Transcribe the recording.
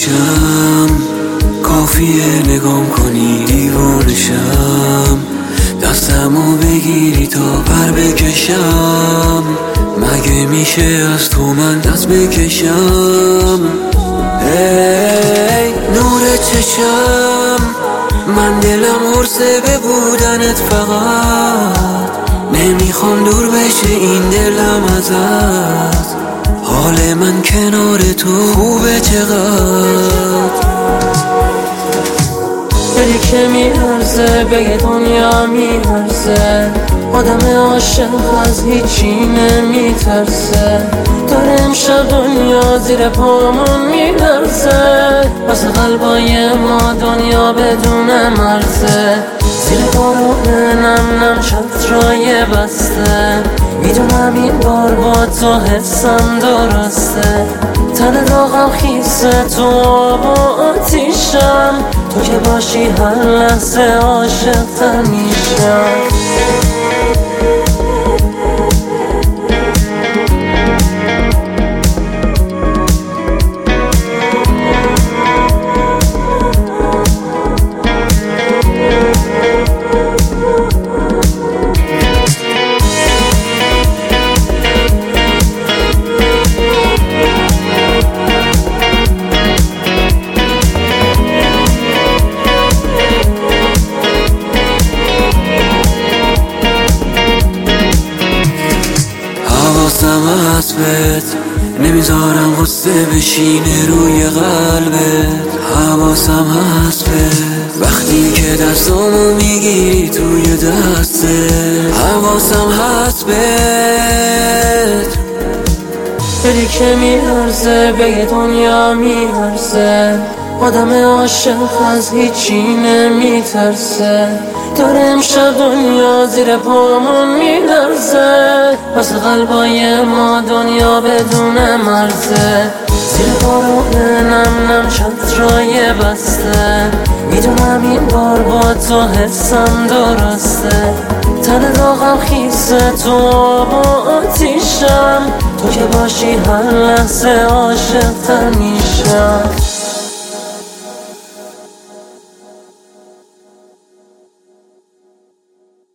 بشم، کافیه نگام کنی دیوانشم، دستمو بگیری تا پر بکشم. مگه میشه از تو من دست بکشم؟ ای نور چشم، من دلم حرصه به بودنت، فقط نمیخوام دور بشه این دلم ازت. حال من کنار تو خوبه چقدر، دلی که میارزه به دنیا میارزه، آدم عاشق از هیچی نمیترسه. داره امشب دنیا زیر پامون میلرزه، واسه قلبای ما دنیا بدون مرزه. زیر بارون نم نم چترای بسته، میدونم این بار با تو حسم درسته. تن داغم خیسه تو آب و آتیشم، تو که باشی هر لحظه عاشق تر میشم. حواسم هست بهت، نمیذارم غصه بشینه روی قلبت. حواسم هست بهت، وقتی که دستامو میگیری توی دستت. حواسم هست بهت، دلی که میارزه به دنیا میارزه، آدم عاشق از هیچی نمیترسه. داره امشب دنیا زیر پامون میلرزه، واسه قلبای ما دنیا بدون مرزه. زیر بارون نم نم چترای بسته، میدونم این بار با تو حسم درسته. تن داغم خیسه تو آب و آتیشم، تو که باشی هر لحظه عاشق تر میشم.